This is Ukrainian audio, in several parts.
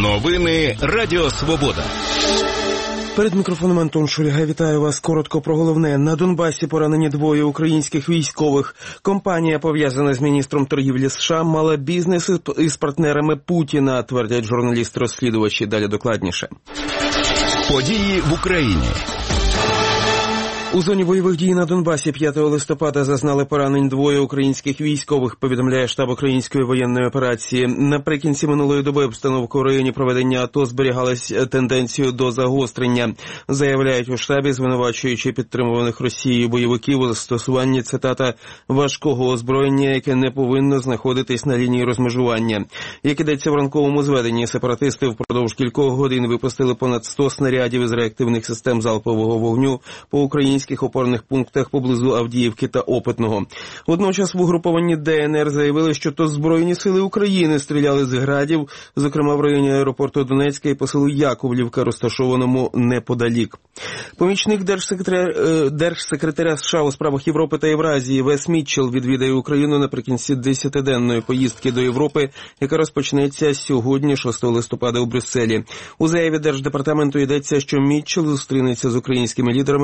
Новини Радіо Свобода. Перед мікрофоном Антон Шульга. Вітаю вас. Коротко про головне. На Донбасі поранені двоє українських військових. Компанія, пов'язана з міністром торгівлі США, мала бізнес із партнерами Путіна, твердять журналісти-розслідувачі. Далі докладніше. Події в Україні. У зоні бойових дій на Донбасі 5 листопада зазнали поранень двоє українських військових, повідомляє штаб Української воєнної операції. Наприкінці минулої доби обстановка у районі проведення АТО зберігалась тенденцією до загострення. Заявляють у штабі, звинувачуючи підтримуваних Росією бойовиків у застосуванні, цитата, важкого озброєння, яке не повинно знаходитись на лінії розмежування. Як ідеться в ранковому зведенні, сепаратисти впродовж кількох годин випустили понад 100 снарядів із реактивних систем залпового вогню по українських опорних пунктах поблизу Авдіївки та Опитного. Водночас в угрупованні ДНР заявили, що то Збройні сили України стріляли з градів, зокрема в районі аеропорту Донецька і по селу Яковлівка, розташованому неподалік. Помічник держсекретаря США у справах Європи та Євразії Вес Мітчелл відвідає Україну наприкінці 10-денної поїздки до Європи, яка розпочнеться сьогодні, 6 листопада у Брюсселі. У заяві Держдепартаменту йдеться, що Мітчелл зустрінеться з українськими лідерами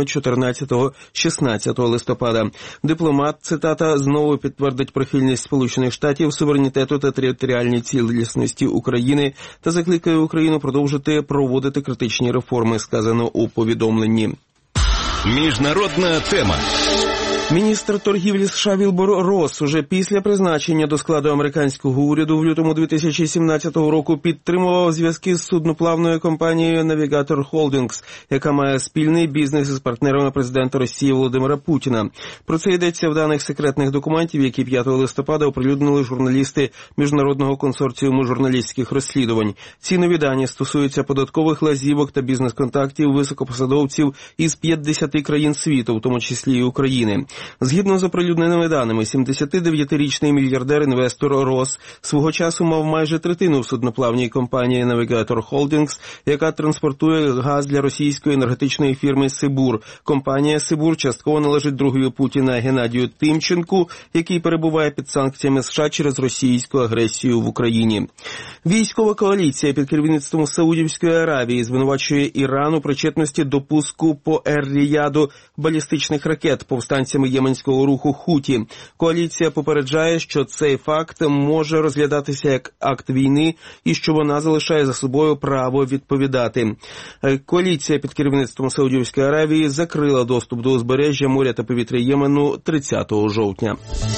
14-16 листопада. Дипломат, цитата, знову підтвердить прихильність Сполучених Штатів, суверенітету та територіальній цілісності України та закликає Україну продовжити проводити критичні реформи, сказано у повідомленні. Міжнародна тема. Міністр торгівлі США Вілбор Росс уже після призначення до складу американського уряду в лютому 2017 року підтримував зв'язки з судноплавною компанією Navigator Holdings, яка має спільний бізнес із партнерами президента Росії Володимира Путіна. Про це йдеться в даних секретних документів, які 5 листопада оприлюднили журналісти Міжнародного консорціуму журналістських розслідувань. Ці нові дані стосуються податкових лазівок та бізнес-контактів високопосадовців із 50 країн світу, в тому числі і України. Згідно з оприлюдненими даними, 79-річний мільярдер-інвестор Росс свого часу мав майже третину в судноплавній компанії Navigator Holdings, яка транспортує газ для російської енергетичної фірми «Сибур». Компанія «Сибур» частково належить другові Путіна Геннадію Тимченку, який перебуває під санкціями США через російську агресію в Україні. Військова коаліція під керівництвом Саудівської Аравії звинувачує Іран у причетності до пуску по Ер-Ріяду балістичних ракет повстанцями єменського руху Хуті. Коаліція попереджає, що цей факт може розглядатися як акт війни і що вона залишає за собою право відповідати. Коаліція під керівництвом Саудівської Аравії закрила доступ до узбережжя, моря та повітря Ємену 30 жовтня.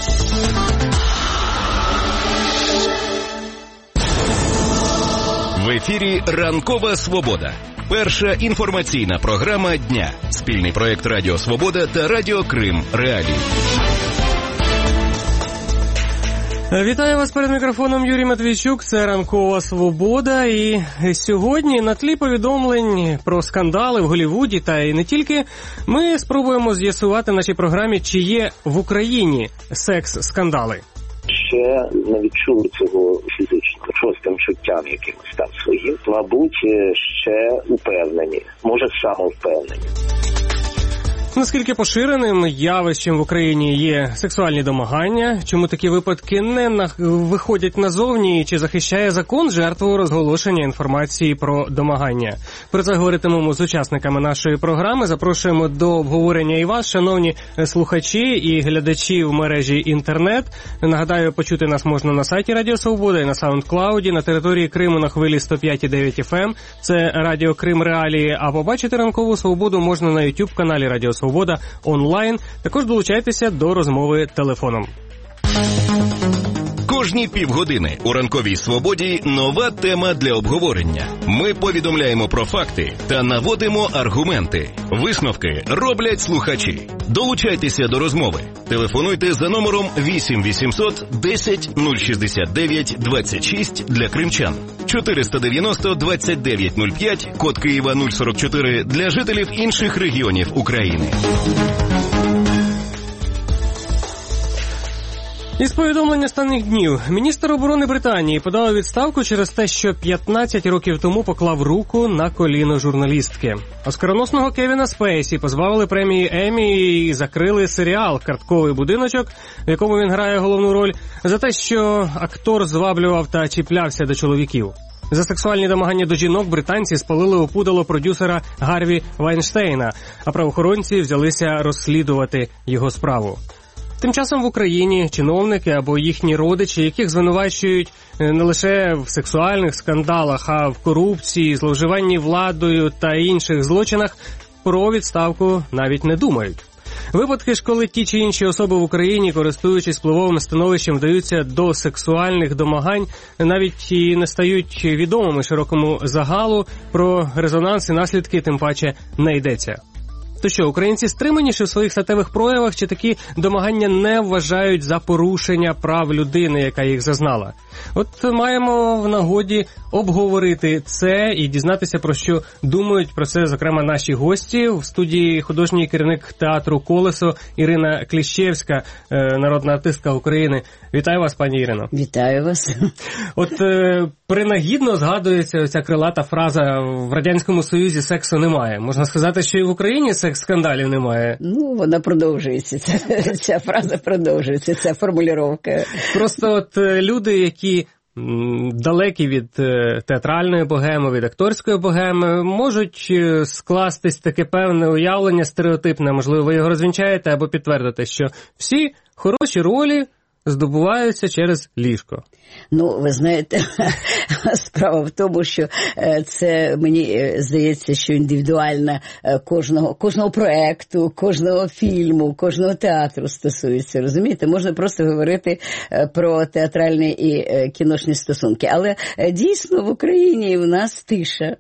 В ефірі «Ранкова Свобода». Перша інформаційна програма дня. Спільний проєкт Радіо Свобода та Радіо Крим Реалії. Вітаю вас перед мікрофоном, Юрій Матвійчук, це «Ранкова Свобода». І сьогодні на тлі повідомлень про скандали в Голлівуді та і не тільки, ми спробуємо з'ясувати в нашій програмі, чи є в Україні секс-скандали. Ще не відчули цього фізично, шостим чуттям якимось там своїм. Мабуть, ще упевнені, може самовпевнені. Наскільки поширеним явищем в Україні є сексуальні домагання? Чому такі випадки не виходять назовні? Чи захищає закон жертву розголошення інформації про домагання? Про це говоритимемо з учасниками нашої програми. Запрошуємо до обговорення і вас, шановні слухачі і глядачі в мережі інтернет. Нагадаю, почути нас можна на сайті Радіо Свобода і на SoundCloud, на території Криму на хвилі 105,9 FM. Це Радіо Крим Реалії. А побачити «Ранкову Свободу» можна на YouTube-каналі Радіо Свобода онлайн. Також долучайтеся до розмови телефоном. Кожні півгодини у «Ранковій Свободі» нова тема для обговорення. Ми повідомляємо про факти та наводимо аргументи. Висновки роблять слухачі. Долучайтеся до розмови. Телефонуйте за номером 8 800 10 069 26 для кримчан. 490 29 05, код Києва 044 для жителів інших регіонів України. Із повідомлення останніх днів. Міністр оборони Британії подав відставку через те, що 15 років тому поклав руку на коліно журналістки. Оскароносного Кевіна Спейсі позбавили премії Еммі і закрили серіал «Картковий будиночок», в якому він грає головну роль, за те, що актор зваблював та чіплявся до чоловіків. За сексуальні домагання до жінок британці спалили опудало продюсера Гарві Вайнштейна, а правоохоронці взялися розслідувати його справу. Тим часом в Україні чиновники або їхні родичі, яких звинувачують не лише в сексуальних скандалах, а в корупції, зловживанні владою та інших злочинах, про відставку навіть не думають. Випадки ж, коли ті чи інші особи в Україні, користуючись впливовим становищем, вдаються до сексуальних домагань, навіть і не стають відомими широкому загалу, про резонанс і наслідки тим паче не йдеться. То що, українці стриманіші в своїх статевих проявах, чи такі домагання не вважають за порушення прав людини, яка їх зазнала? От маємо в нагоді обговорити це і дізнатися, про що думають про це, зокрема, наші гості. В студії художній керівник театру «Колесо» Ірина Кліщевська, народна артистка України. Вітаю вас, пані Ірино. Вітаю вас. От принагідно згадується ця крилата фраза «в Радянському Союзі сексу немає». Можна сказати, що і в Україні секс-скандалів немає? Ну, вона продовжується. Ця фраза продовжується, ця формулювання. Просто от люди, які далекі від театральної богеми, від акторської богеми, можуть скластись таке певне уявлення стереотипне, можливо, ви його розвінчаєте або підтвердите, що всі хороші ролі здобуваються через ліжко. Ну, ви знаєте, справа в тому, що це, мені здається, що індивідуально кожного проекту, кожного фільму, кожного театру стосується, розумієте? Можна просто говорити про театральні і кіношні стосунки. Але дійсно в Україні у нас тиша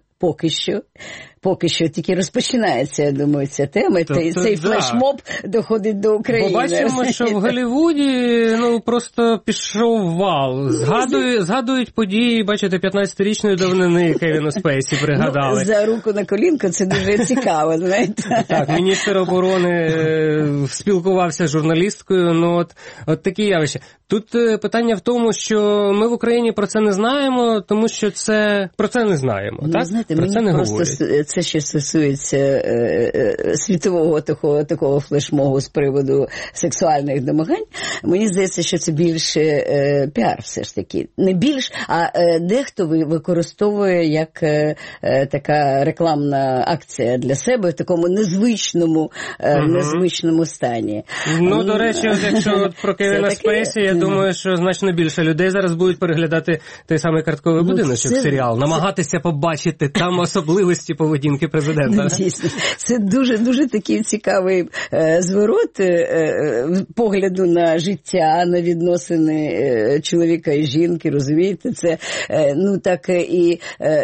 поки що тільки розпочинається, я думаю, ця тема. Цей флешмоб доходить до України. Побачимо, що в Голлівуді просто пішов вал. Згадують події, бачите, 15-річної давнини Кевіна Спейсі пригадали. За руку на колінко це дуже цікаво, знаєте. Так, міністр оборони спілкувався з журналісткою, от такі явища. Тут питання в тому, що ми в Україні про це не знаємо, тому що про це не знаємо, так? Знаєте, про це не говорять. Це що стосується світового такого флешмобу з приводу сексуальних домагань, мені здається, що це більше піар все ж таки. Не більш, а дехто використовує як така рекламна акція для себе в такому незвичному стані. Ну, до речі, якщо про Кевіна Спейсі, я думаю, що значно більше людей зараз будуть переглядати той самий картковий будиночок, серіал, намагатися побачити там особливості поведінки президента. Дійсно. Це дуже такий цікавий зворот погляду на життя, на відносини чоловіка і жінки, розумієте? Це, так і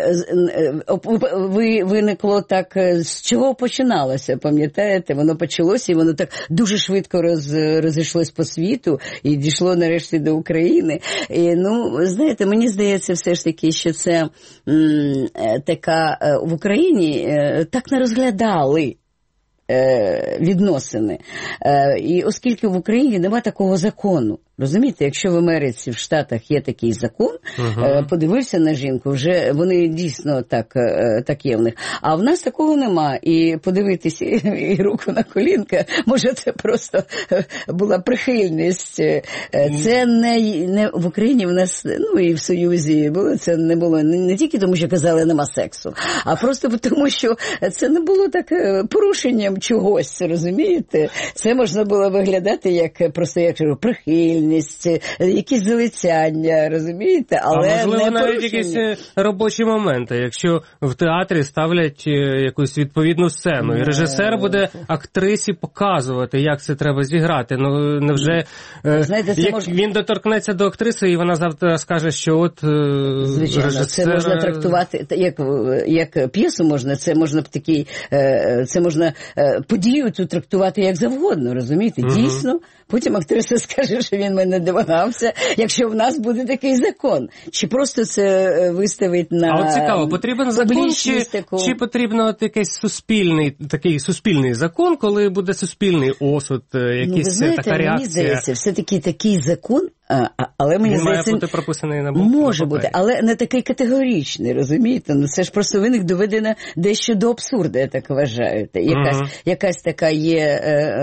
виникло так, з чого починалося, пам'ятаєте? Воно почалося, і воно так дуже швидко розійшлось по світу і дійшло нарешті до України. І, знаєте, мені здається все ж таки, що це така в Україні так не розглядали відносини. І оскільки в Україні немає такого закону, розумієте, якщо в Америці, в Штатах є такий закон, подивився на жінку, вже вони дійсно так є в них. А в нас такого нема. І подивитися і руку на колінка, може це просто була прихильність. Це не в Україні в нас, і в Союзі було, це не було не тільки тому, що казали нема сексу, а просто тому, що це не було так порушенням чогось, розумієте? Це можна було виглядати як просто прихильність, якісь залицяння, розумієте? Але можливо, не навіть якісь робочі моменти, якщо в театрі ставлять якусь відповідну сцену, і режисер буде актрисі показувати, як це треба зіграти. Невже він доторкнеться до актриси, і вона завтра скаже, що звичайно, режисер... це можна трактувати, як п'єсу можна, це можна подію цю трактувати як завгодно, розумієте? Дійсно, потім актриса скаже, що він мене домагався, якщо в нас буде такий закон. Чи просто це виставить на... А от цікаво, потрібен закон, чи потрібно якийсь суспільний закон, коли буде суспільний осуд, якийсь така реакція? Мені здається, все-таки такий закон, Але мені він здається, має бути прописаний на може бути, але не такий категоричний, розумієте? Ну це ж просто в них доведено дещо до абсурду, я так вважаю. Якась така є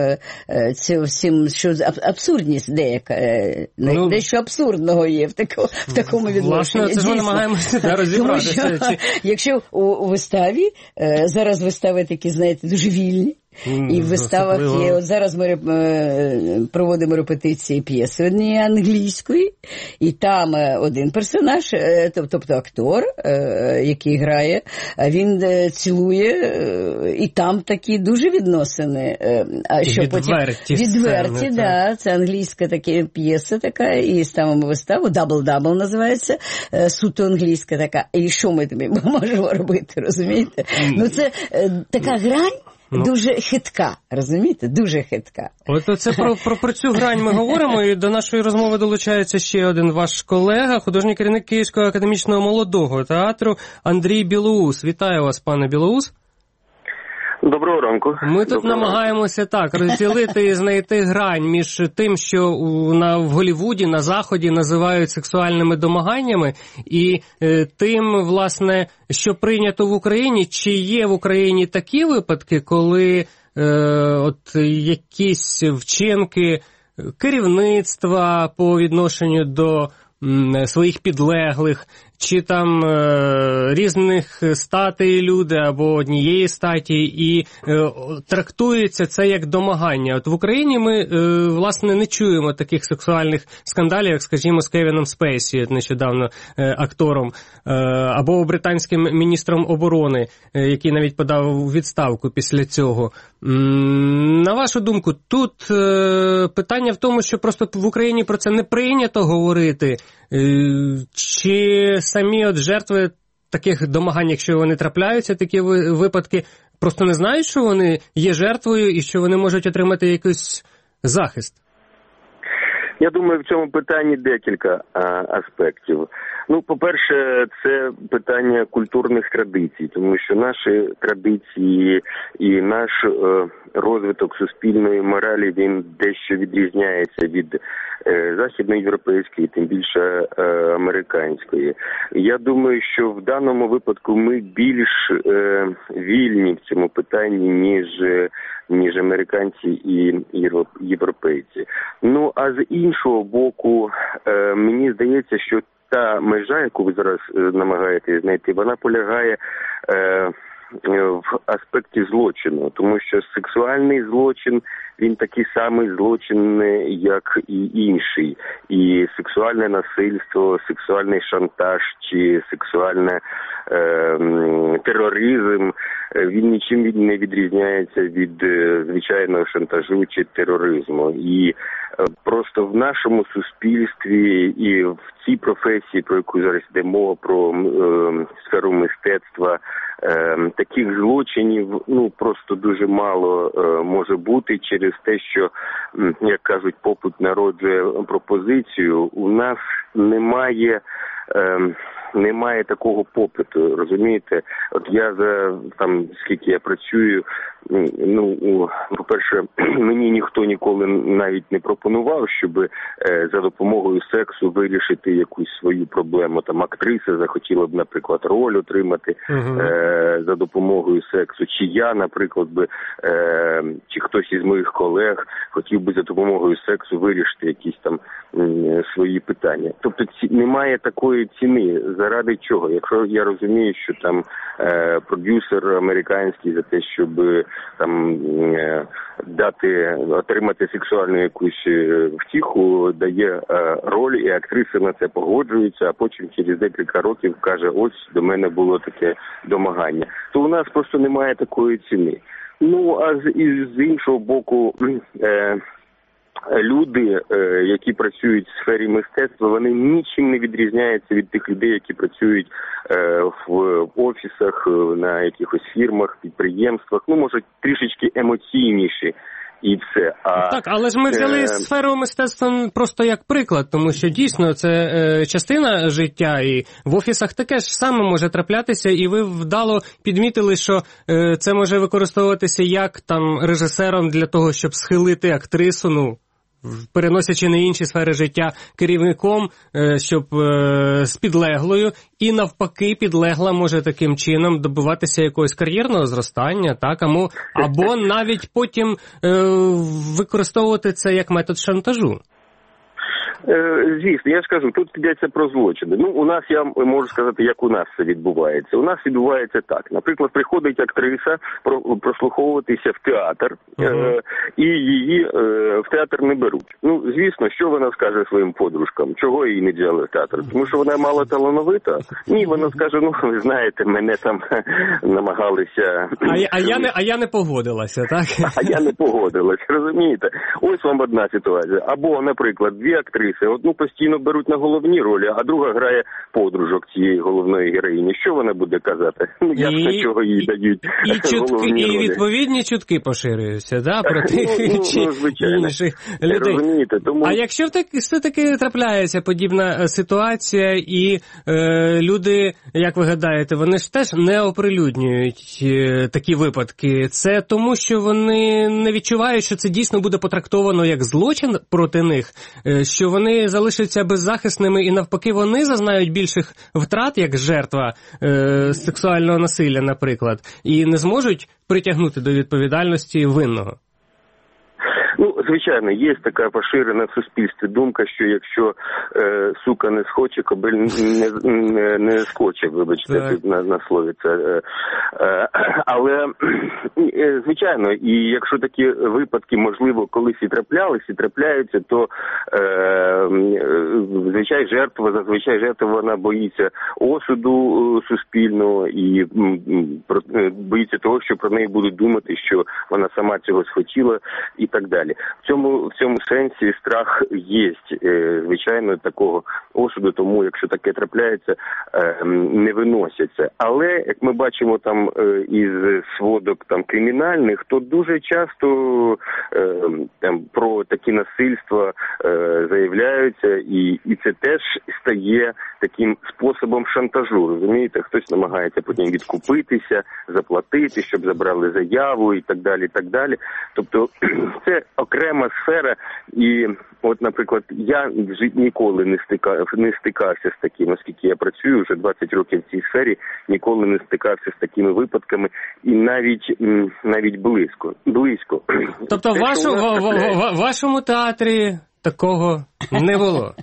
всім, що абсурдність деяка, дещо абсурдного є в такому відношенні. Власне, це ж ми намагаємося розібратися. Якщо у виставі, зараз вистави такі, знаєте, дуже вільні, і в виставах є, от зараз ми проводимо репетиції п'єси однієї англійської, і там один персонаж, тобто актор, який грає, він цілує, і там такі дуже відносини. Відверті, да, це англійська така п'єса така, і ставимо виставу, «Дабл-дабл» називається, суто англійська така. І що ми тобі можемо робити, розумієте? Ну це така грань, дуже хитка, розумієте? Дуже хитка. От це про цю грань ми говоримо, і до нашої розмови долучається ще один ваш колега, художній керівник Київського академічного молодого театру Андрій Білоус. Вітаю вас, пане Білоус. Доброго ранку. Ми тут намагаємося так розділити і знайти грань між тим, що в Голлівуді, на Заході називають сексуальними домаганнями, і тим, власне, що прийнято в Україні. Чи є в Україні такі випадки, коли от якісь вчинки керівництва по відношенню до своїх підлеглих, чи там різних статей люди або однієї статі, і трактується це як домагання. От в Україні ми, власне, не чуємо таких сексуальних скандалів, як, скажімо, з Кевіном Спейсі, нещодавно актором, або британським міністром оборони, який навіть подав відставку після цього. На вашу думку, тут питання в тому, що просто в Україні про це не прийнято говорити, чи самі от жертви таких домагань, якщо вони трапляються, такі випадки, просто не знають, що вони є жертвою і що вони можуть отримати якийсь захист? Я думаю, в цьому питанні декілька аспектів. Ну, по-перше, це питання культурних традицій, тому що наші традиції і наш розвиток суспільної моралі, він дещо відрізняється від західноєвропейської, тим більше американської. Я думаю, що в даному випадку ми більш вільні в цьому питанні, ніж американці і європейці. Ну, а з іншого боку, мені здається, що та межа, яку ви зараз намагаєтесь знайти, вона полягає в аспекті злочину, тому що сексуальний злочин, він такий самий злочин, як і інший. І сексуальне насильство, сексуальний шантаж чи сексуальний тероризм, він нічим не відрізняється від звичайного шантажу чи тероризму. І просто в нашому суспільстві і в цій професії, про яку зараз йде мова, про сферу мистецтва, таких злочинів, ну, просто дуже мало може бути через те, що, як кажуть, попит народжує пропозицію. У нас немає такого попиту, розумієте? От я скільки я працюю, ну, по-перше, мені ніхто ніколи навіть не пропонував, щоб за допомогою сексу вирішити якусь свою проблему. Там актриса захотіла б, наприклад, роль отримати за допомогою сексу. Чи я, наприклад, чи хтось із моїх колег хотів би за допомогою сексу вирішити якісь там свої питання. Тобто немає такої ціни. Заради чого? Якщо я розумію, що там продюсер американський за те, щоб там отримати сексуальну якусь втіху, дає роль, і актриса на це погоджується, а потім через декілька років каже, ось до мене було таке домагання. То у нас просто немає такої ціни. Ну, а з іншого боку, люди, які працюють в сфері мистецтва, вони нічим не відрізняються від тих людей, які працюють в офісах, на якихось фірмах, підприємствах. Ну, може, трішечки емоційніші. І все. Так, але ж ми взяли сферу мистецтва просто як приклад, тому що дійсно це частина життя, і в офісах таке ж саме може траплятися, і ви вдало підмітили, що це може використовуватися як там режисером для того, щоб схилити актрису, ну, переносячи на інші сфери життя, керівником, щоб з підлеглою, і навпаки підлегла може таким чином добиватися якогось кар'єрного зростання, так, або навіть потім використовувати це як метод шантажу. Звісно, я ж кажу, тут йдеться про злочини. Ну, у нас, я можу сказати, як у нас це відбувається. У нас відбувається так. Наприклад, приходить актриса прослуховуватися в театр, і її в театр не беруть. Ну, звісно, що вона скаже своїм подружкам? Чого її не взяли в театр? Тому що вона мало талановита? Ні, вона скаже, ну, ви знаєте, мене там намагалися... А я не погодилася, так? А я не погодилася, розумієте? Ось вам одна ситуація. Або, наприклад, дві актриси, одну постійно беруть на головні ролі, а друга грає подружок цієї головної героїні. Що вона буде казати? Ну, ясно, чого їй дають головні ролі. І відповідні чутки поширюються, да, про тих чи інших людей. Розумієте, тому... А якщо все-таки трапляється подібна ситуація, і люди, як ви гадаєте, вони ж теж не оприлюднюють такі випадки, це тому, що вони не відчувають, що це дійсно буде потрактовано як злочин проти них, що вони залишаться беззахисними і навпаки вони зазнають більших втрат, як жертва сексуального насилля, наприклад, і не зможуть притягнути до відповідальності винного? Ну, звичайно, є така поширена в суспільстві думка, що якщо сука не схоче, кобиль не скоче, вибачте, тут на слові це. Але, звичайно, і якщо такі випадки, можливо, колись і трапляються, то зазвичай жертва, вона боїться осуду суспільного і боїться того, що про неї будуть думати, що вона сама цього схотіла і так далі. В цьому сенсі страх є, звичайно, такого осуду, тому якщо таке трапляється, не виносяться. Але, як ми бачимо там із сводок там кримінальних, то дуже часто там про такі насильства заявляються, і це теж стає таким способом шантажу, розумієте? Хтось намагається потім відкупитися, заплатити, щоб забрали заяву і так далі, і так далі. Тобто це окрема сфера, і от, наприклад, я ніколи не стикався з таким, оскільки я працюю вже 20 років в цій сфері, ніколи не стикався з такими випадками, і навіть близько. Тобто в вашому театрі такого не було?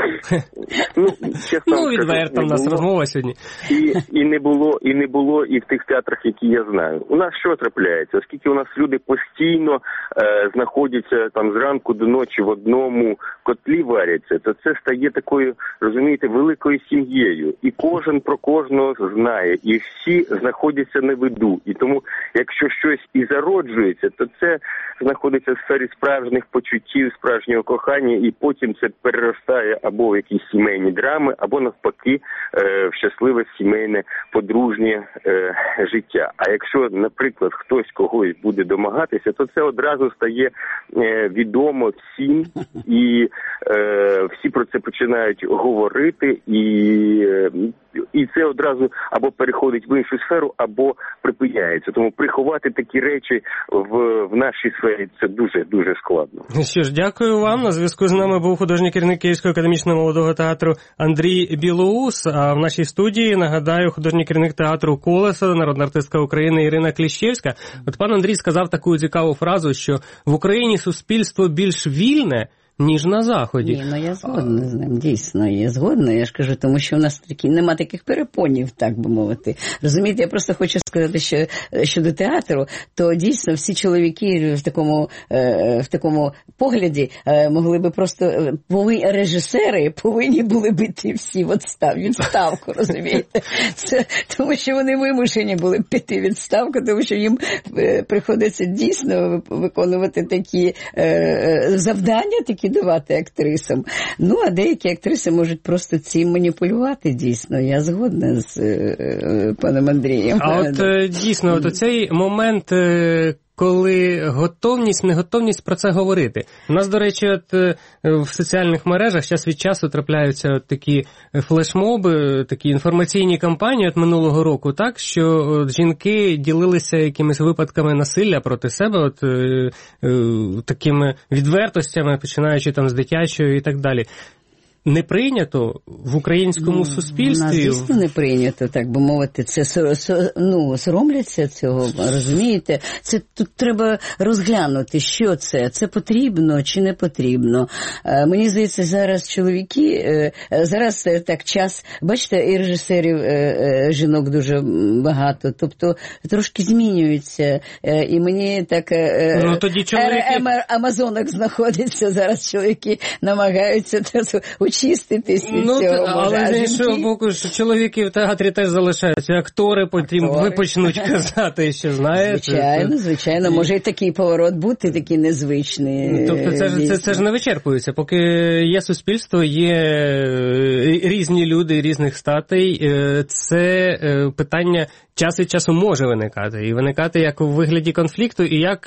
Відверто в нас розмова сьогодні. І не було і в тих театрах, які я знаю. У нас що трапляється? Оскільки у нас люди постійно знаходяться там зранку до ночі в одному котлі варяться, то це стає такою, розумієте, великою сім'єю. І кожен про кожного знає, і всі знаходяться на виду. І тому, якщо щось і зароджується, то це знаходиться в сфері справжніх почуттів, справжнього кохання, і потім це переростає або в якісь сімейні драми, або навпаки в щасливе сімейне подружнє життя. А якщо, наприклад, хтось когось буде домагатися, то це одразу стає відомо всім, і всі про це починають говорити, і це одразу або переходить в іншу сферу, або припиняється. Тому приховати такі речі в нашій сфері – це дуже-дуже складно. Що ж, дякую вам. На зв'язку з нами був художній керівник Київського академічного молодого театру Андрій Білоус. А в нашій студії, нагадаю, художній керівник театру «Колесо», народна артистка України Ірина Кліщевська. От пан Андрій сказав таку цікаву фразу, що в Україні суспільство більш вільне, ніж на Заході. Ні, я згодна з ним, дійсно, я згодна, я ж кажу, тому що у нас нема таких перепонів, так би мовити. Розумієте, я просто хочу сказати, що щодо театру, то дійсно всі чоловіки в такому погляді могли би просто, режисери повинні були би йти всі в відставку, розумієте? Тому що вони вимушені були б піти в відставку, тому що їм приходиться дійсно виконувати такі завдання, такі давати актрисам. Ну, а деякі актриси можуть просто цим маніпулювати, дійсно. Я згодна з паном Андрієм. А от дійсно, от цей момент, коли неготовність про це говорити. У нас, до речі, в соціальних мережах час від часу трапляються такі флешмоби, такі інформаційні кампанії минулого року, так, що жінки ділилися якимись випадками насилля проти себе, такими відвертостями, починаючи там з дитячої і так далі. Не прийнято в українському суспільстві. У нас дійсно не прийнято, так би мовити. Це соромляться цього, розумієте? Це тут треба розглянути, що це. Це потрібно чи не потрібно. Мені здається, зараз чоловіки, зараз так час, бачите, і режисерів жінок дуже багато, тобто трошки змінюються. І мені так тоді чоловіки... Амазонок знаходиться, зараз чоловіки намагаються очиститись від цього. Але з іншого боку, що чоловіки в театрі теж залишаються, актори потім почнуть казати, що знаєте. Звичайно, може і такий поворот бути, такий незвичний. Тобто це ж не вичерпується. Поки є суспільство, є різні люди різних статей, це питання час від часу може виникати. І виникати як у вигляді конфлікту, і як,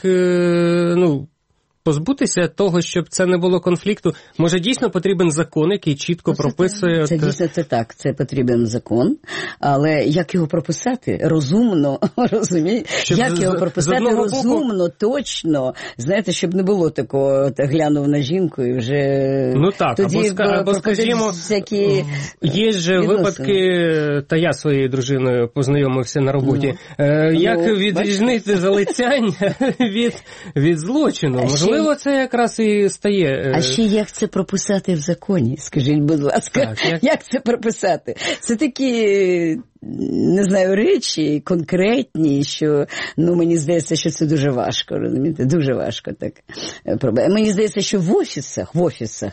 позбутися того, щоб це не було конфлікту. Може, дійсно потрібен закон, який чітко прописує... Це дійсно так, це потрібен закон, але як його прописати? Розумно, розумієте? Як його прописати розумно, точно? Знаєте, щоб не було такого, глянув на жінку і вже... Тоді або скажімо, всякі є ж випадки, та я своєю дружиною познайомився на роботі, як відрізнити залицяння від злочину. Можливо, це якраз і стає... А ще як це прописати в законі? Скажіть, будь ласка, як це прописати? Це такі... не знаю, речі конкретні, що, мені здається, що це дуже важко, розумієте? Дуже важко так. Мені здається, що в офісах,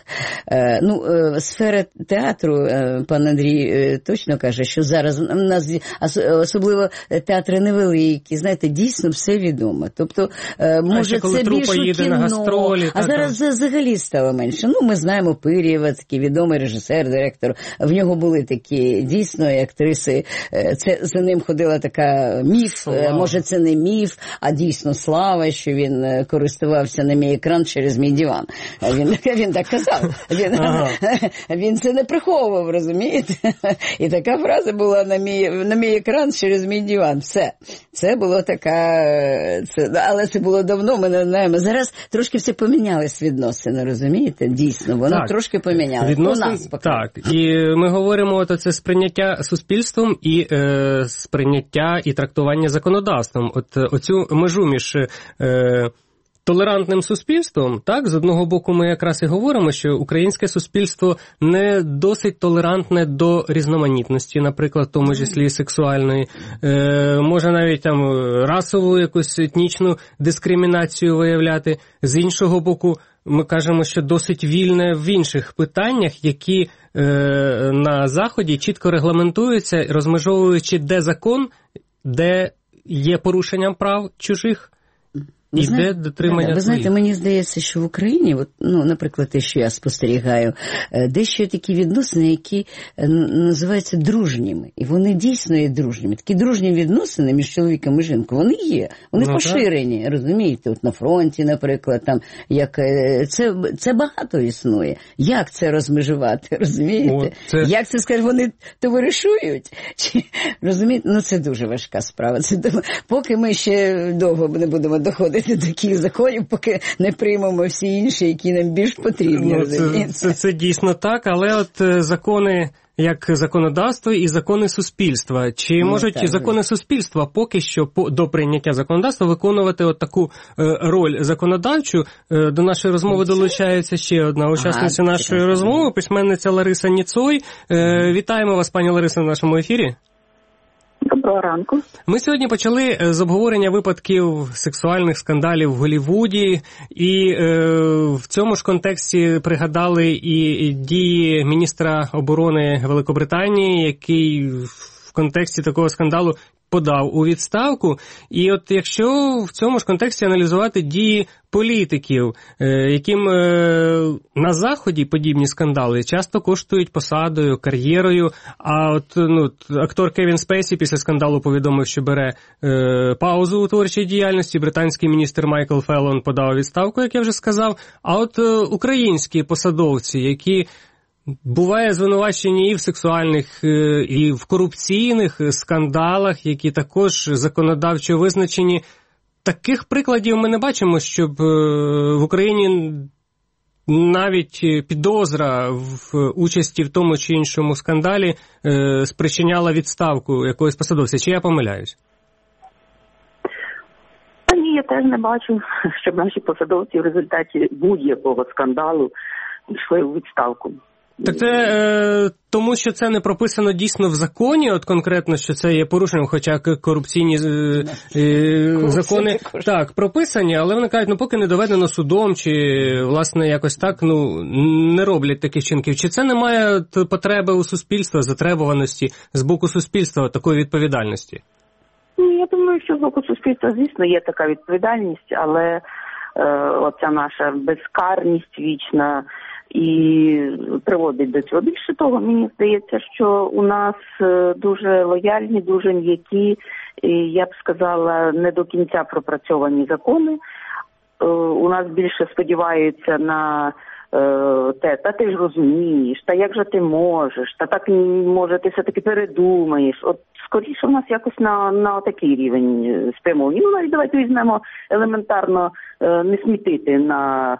сфера театру, пан Андрій точно каже, що зараз у нас, особливо театри невеликі, знаєте, дійсно все відомо. Тобто, може, це більше кіно, гастролі, а зараз взагалі стало менше. Ми знаємо Пирєва, такий відомий режисер, директор, в нього були такі, дійсно, актриси. Це за ним ходила така міф, може це не міф, а дійсно слава, що він користувався на мій екран через мій диван. Він так казав. Він це не приховував, розумієте? І така фраза була на мій екран через мій диван. Все. Це було така... але це було давно, ми не знаємо. Зараз трошки все помінялись відносини, розумієте? Дійсно, воно трошки помінялось. У нас поки. Так, і ми говоримо, це сприйняття суспільством і сприйняття і трактування законодавством. Оцю межу між толерантним суспільством, так, з одного боку ми якраз і говоримо, що українське суспільство не досить толерантне до різноманітності, наприклад, в тому числі сексуальної, може навіть там расову якусь етнічну дискримінацію виявляти. З іншого боку, ми кажемо, що досить вільне в інших питаннях, які на Заході чітко регламентуються, розмежовуючи, де закон, де є порушенням прав чужих, і де дотримання своїх. Ви знаєте, мені здається, що в Україні, наприклад, те, що я спостерігаю, дещо такі відносини, які називаються дружніми. І вони дійсно є дружніми. Такі дружні відносини між чоловіком і жінкою, вони є. Вони поширені, розумієте? От на фронті, наприклад, там, як це багато існує. Як це розмежувати, розумієте? Як це, скажуть, вони товаришують? Розумієте? Це дуже важка справа. Поки ми ще довго не будемо доходити до таких законів, поки не приймемо всі інші, які нам більш потрібні. Це дійсно так, але закони, як законодавство і закони суспільства. Чи можуть закони суспільства поки що до прийняття законодавства виконувати таку роль законодавчу? До нашої розмови долучається ще одна учасниця нашої розмови, письменниця Лариса Ніцой. Вітаємо вас, пані Лариса, в нашому ефірі. Доброго ранку. Ми сьогодні почали з обговорення випадків сексуальних скандалів в Голлівуді, і в цьому ж контексті пригадали і дії міністра оборони Великобританії, який в контексті такого скандалу подав у відставку. І от якщо в цьому ж контексті аналізувати дії політиків, яким на Заході подібні скандали часто коштують посадою, кар'єрою, а от актор Кевін Спейсі після скандалу повідомив, що бере паузу у творчій діяльності, британський міністр Майкл Феллон подав відставку, як я вже сказав, а от українські посадовці, які буває звинувачені і в сексуальних, і в корупційних скандалах, які також законодавчо визначені. Таких прикладів ми не бачимо, щоб в Україні навіть підозра в участі в тому чи іншому скандалі спричиняла відставку якогось посадовця. Чи я помиляюсь? Ні, я теж не бачу, щоб наші посадовці в результаті будь-якого скандалу йшли у відставку. Так це тому, що це не прописано дійсно в законі, от конкретно, що це є порушенням, хоча корупційні закони так прописані, але вони кажуть, поки не доведено судом, чи власне якось так, не роблять таких чинків. Чи це немає потреби у суспільства, затребуваності з боку суспільства такої відповідальності? Я думаю, що з боку суспільства, звісно, є така відповідальність, але оця наша безкарність вічна і приводить до цього. Більше того, мені здається, що у нас дуже лояльні, дуже м'які, і, я б сказала, не до кінця пропрацьовані закони. У нас більше сподіваються на те, та ти ж розумієш, та як же ти можеш, та так може ти все-таки передумаєш. От скоріше у нас якось на такий рівень спрямовані. Навіть давайте візьмемо елементарно не смітити на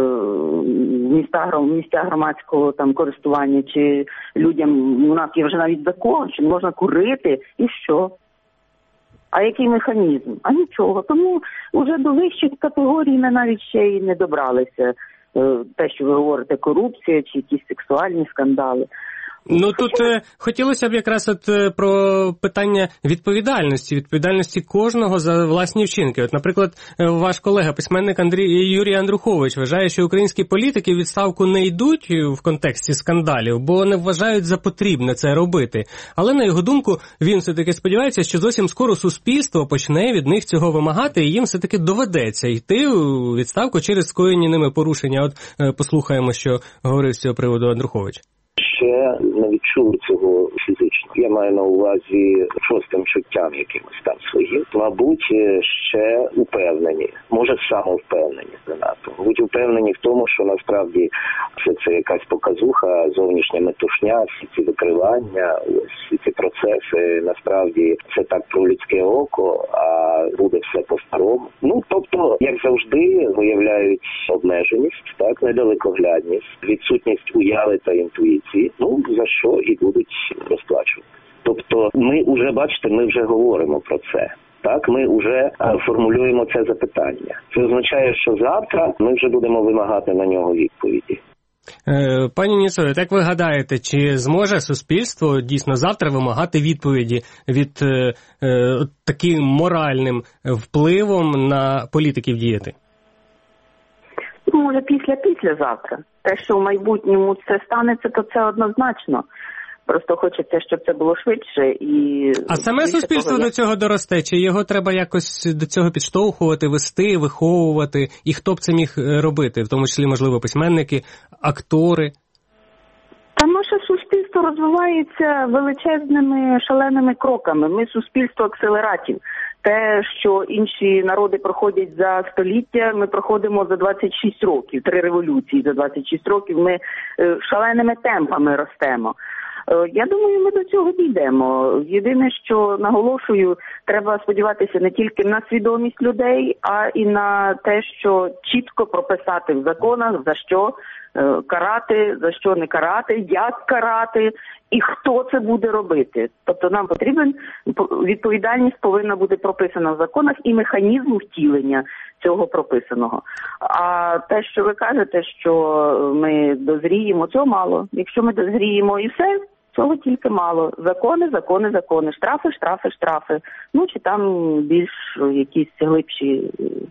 місця громадського там користування, чи людям, у нас є вже навіть закон, що можна курити, і що? А який механізм? А нічого. Тому вже до вищих категорій ми навіть ще й не добралися. Те, що ви говорите, корупція чи якісь сексуальні скандали. Тут хотілося б якраз про питання відповідальності кожного за власні вчинки. От, наприклад, ваш колега, письменник Юрій Андрухович, вважає, що українські політики в відставку не йдуть в контексті скандалів, бо не вважають за потрібне це робити. Але, на його думку, він все-таки сподівається, що зовсім скоро суспільство почне від них цього вимагати, і їм все-таки доведеться йти у відставку через скоєні ними порушення. От послухаємо, що говорив з цього приводу Андрухович. Ще не відчули цього фізично. Я маю на увазі шостим чуттям якимось там своїм. Мабуть, ще упевнені, може самовпевнені занадто. Мабуть, впевнені в тому, що насправді це якась показуха, зовнішня метушня, всі ці викривання, всі ці процеси, насправді це так про людське око, а буде все по-старому. Тобто, як завжди, виявляють обмеженість, так, недалекоглядність, відсутність уяви та інтуїції, за що і будуть розплачувати. Тобто ми вже говоримо про це. Так, ми вже формулюємо це запитання. Це означає, що завтра ми вже будемо вимагати на нього відповіді. Пані Ніцове, як ви гадаєте, чи зможе суспільство дійсно завтра вимагати відповіді від таким моральним впливом на політиків діяти? Може, післязавтра. Те, що в майбутньому це станеться, то це однозначно. Просто хочеться, щоб це було швидше. А саме суспільство до цього доросте? Чи його треба якось до цього підштовхувати, вести, виховувати? І хто б це міг робити? В тому числі, можливо, письменники, актори? Та наше суспільство розвивається величезними, шаленими кроками. Ми суспільство акселератів. Те, що інші народи проходять за століття, ми проходимо за 26 років. 3 революції за 26 років. Ми шаленими темпами ростемо. Я думаю, ми до цього дійдемо. Єдине, що наголошую, треба сподіватися не тільки на свідомість людей, а і на те, що чітко прописати в законах, за що карати, за що не карати, як карати і хто це буде робити. Тобто нам потрібен, відповідальність повинна бути прописана в законах і механізм втілення цього прописаного. А те, що ви кажете, що ми дозріємо, цього мало. Якщо ми дозріємо і все, цього тільки мало. Закони, штрафи. Чи там більш якісь глибші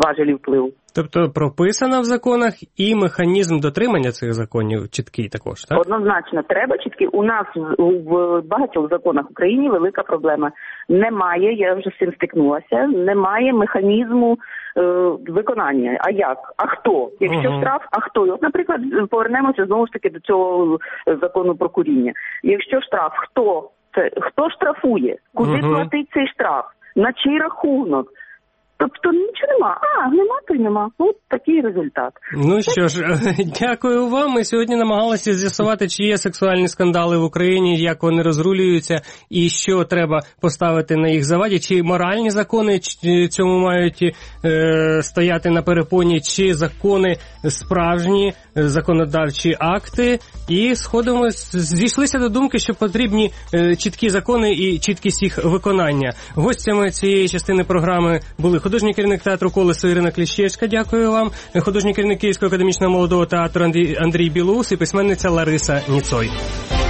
важелі впливу. Тобто прописано в законах і механізм дотримання цих законів чіткий також, так? Однозначно, треба чіткий. У нас в багатьох законах в Україні велика проблема. Немає, я вже з цим стикнулася, немає механізму виконання. А як? А хто? Якщо штраф, а хто? От, наприклад, повернемося знову ж таки до цього закону про куріння. Якщо штраф, хто? Хто штрафує? Куди платить цей штраф? На чий рахунок? Тобто нічого нема. Нема, то й нема. От такий результат. Ну що ж, дякую вам. Ми сьогодні намагалися з'ясувати, чи є сексуальні скандали в Україні, як вони розрулюються і що треба поставити на їх заваді, чи моральні закони цьому мають стояти на перепоні, чи закони справжні, законодавчі акти. І зійшлися до думки, що потрібні чіткі закони і чіткість їх виконання. Гостями цієї частини програми були художній керівник театру «Колесо» Ірина Кліщевська, дякую вам, художній керівник Київського академічного молодого театру Андрій Білоус і письменниця Лариса Ніцой.